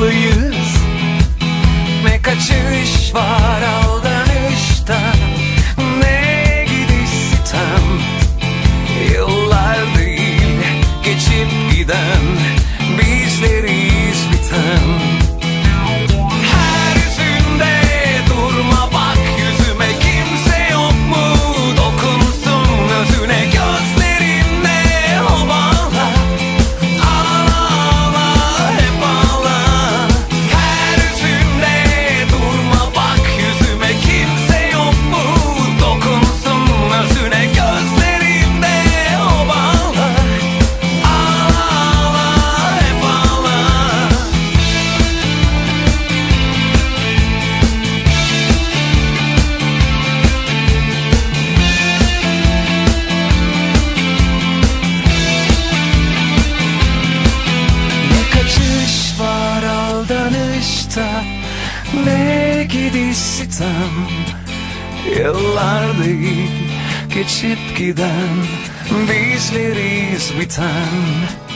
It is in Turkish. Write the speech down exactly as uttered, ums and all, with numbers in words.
olmalıyız. Ne kaçış var aldanışta, ne gidiş sitem. Yıllar değil geçip giden, bizleriz biten. Her yüzünde durma, bak yüzüme, kimse yok mu dokunsun özüne. Gözlerinde o bağla, ağla ağla hep ağla. Her yüzünde durma, bak yüzüme, kimse yok mu dokunsun özüne. Gözlerinde o bağla, ağla ağla hep ağla. Ne kaçış var aldanışta, ne gidiş sitem. Yıllar değil geçip giden, bizleriz biten.